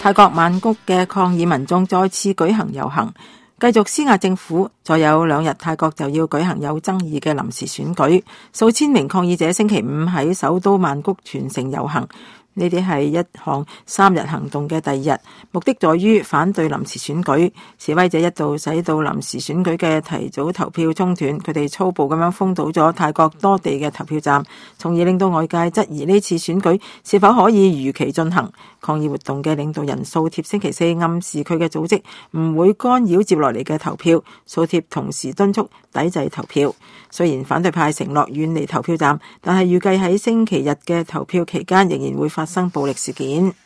泰國曼谷嘅抗議民眾再次舉行遊行，繼續施壓政府。再有2日，泰國就要舉行有爭議嘅臨時選舉。數千名抗議者星期五喺首都曼谷全城遊行。呢啲係一項3日行動嘅第2日，目的在於反對臨時選舉。示威者一度使到臨時選舉嘅提早投票中斷，佢哋粗暴咁樣封堵咗泰國多地嘅投票站，從而令到外界質疑呢次選舉是否可以如期進行。抗議活動嘅領導人素貼星期4暗示佢嘅組織唔會干擾接落嚟嘅投票。素貼同時敦促抵制投票。雖然反對派承諾遠離投票站，但係預計喺星期日嘅投票期間仍然會發生暴力事件。